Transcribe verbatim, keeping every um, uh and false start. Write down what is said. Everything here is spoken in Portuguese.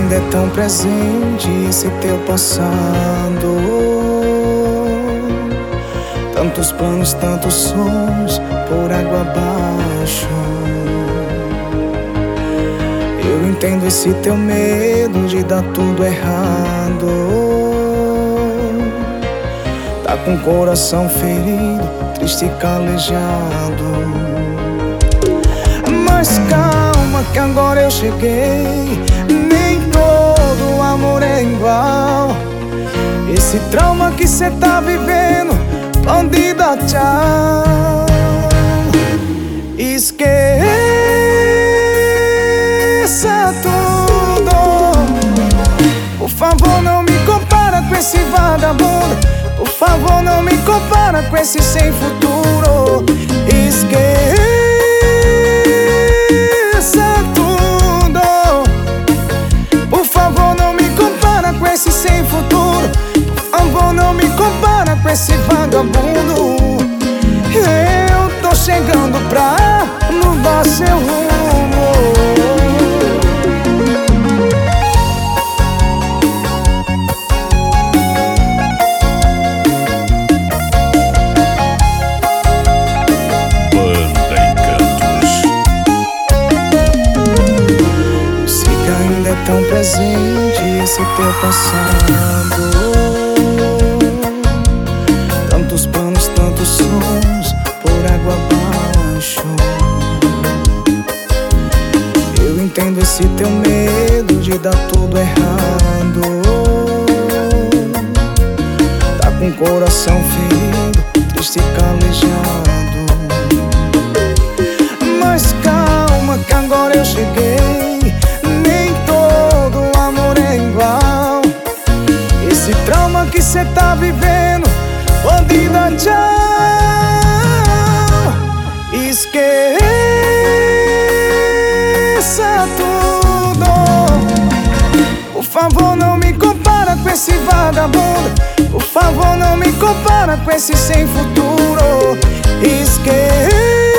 ainda é tão presente esse teu passado. Tantos planos, tantos sonhos por água abaixo. Eu entendo esse teu medo de dar tudo errado. Tá com o coração ferido, triste e calejado. Mas calma que agora eu cheguei. Nem todo amor é igual. Esse trauma que cê tá vivendo pode dar tchau. Esqueça tudo. Por favor, não me compara com esse vagabundo. Por favor, não me compara com esse sem futuro. Esqueça tudo. Por favor, não me compara com esse sem futuro. Por favor, não me compara com esse vagabundo. Eu tô chegando pra mudar seu rumo. Banda Encantos. Sei que ainda é tão presente esse teu passado. Tantos planos, tantos sonhos por água abaixo. Eu entendo esse teu medo de dar tudo errado. Tá com o coração ferido, triste e calejado. Mas calma que agora eu cheguei. Nem todo amor é igual. Esse trauma que cê tá vivendo pode dar tchau. Esqueça tudo. Por favor, não me compara com esse vagabundo. Por favor, não me compara com esse sem futuro. Esqueça